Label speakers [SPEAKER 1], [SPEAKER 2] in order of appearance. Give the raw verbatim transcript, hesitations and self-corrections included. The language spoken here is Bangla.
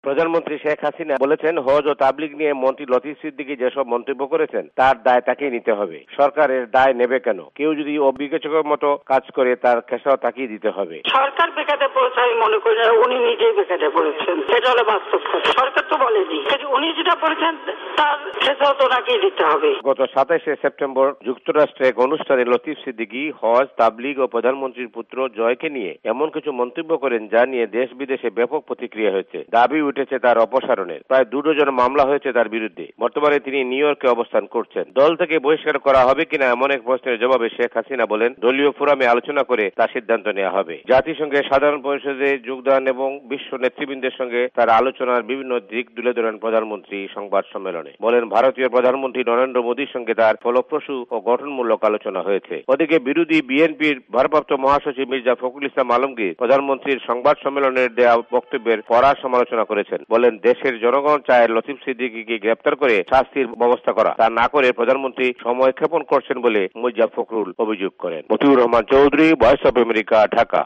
[SPEAKER 1] প্রধানমন্ত্রী শেখ হাসিনা বলেছেন, হজ ও তাবলিগ নিয়ে মন্ত্রী লতিফ সিদ্দিকী যেসব মন্তব্য করেছেন তার দায় তাকেই নিতে হবে। সরকারের দায় নেবে কেন? কেউ যদি অবিবেচকের মতো কাজ করে তার খেসারত তাকেই দিতে হবে।
[SPEAKER 2] সরকার বেকায়দা পড়েছে আমি মনে করি না, উনি নিজেই বেকায়দা পড়েছেন, এটা হলো বাস্তব কথা। সরকার তো বলেনি, উনি যেটা পড়েছেন তার খেসারত ওনাকেই দিতে হবে।
[SPEAKER 1] গত সাতাশে সেপ্টেম্বর যুক্তরাষ্ট্রে এক অনুষ্ঠানে লতিফ সিদ্দিকী হজ, তাবলিগ ও প্রধানমন্ত্রীর পুত্র জয়কে নিয়ে এমন কিছু মন্তব্য করেন যা নিয়ে দেশ বিদেশে ব্যাপক প্রতিক্রিয়া হয়েছে। দাবি উঠেছে তার অপসারণের। প্রায় দু ডজন মামলা হয়েছে তার বিরুদ্ধে। বর্তমানে তিনি নিউ ইয়র্কে অবস্থান করছেন। দল থেকে বহিষ্কার করা হবে কিনা এমন এক প্রশ্নের জবাবে শেখ হাসিনা বলেন, দলীয় ফোরামে আলোচনা করে তার সিদ্ধান্ত নেওয়া হবে। জাতিসংঘের সাধারণ পরিষদে যোগদান এবং বিশ্ব নেতৃবৃন্দের সঙ্গে তার আলোচনার বিভিন্ন দিক তুলে ধরেন প্রধানমন্ত্রী সংবাদ সম্মেলনে। বলেন, ভারতীয় প্রধানমন্ত্রী নরেন্দ্র মোদীর সঙ্গে তার ফলপ্রসূ ও গঠনমূলক আলোচনা হয়েছে। ওদিকে বিরোধী বিএনপির ভারপ্রাপ্ত মহাসচিব মির্জা ফখরুল ইসলাম আলমগীর প্রধানমন্ত্রীর সংবাদ সম্মেলনের দেয়া বক্তব্যের কড়া সমালোচনা করেছেন। বলেন, দেশের জনগণ চায় লতিফ সিদ্দিকীকে গ্রেপ্তার করে শাস্তির ব্যবস্থা করা, তা না করে প্রধানমন্ত্রী সময় ক্ষেপণ করছেন বলে মির্জা ফখরুল অভিযোগ করেন। Motiur Rahman Chowdhury, voice of America, Dhaka.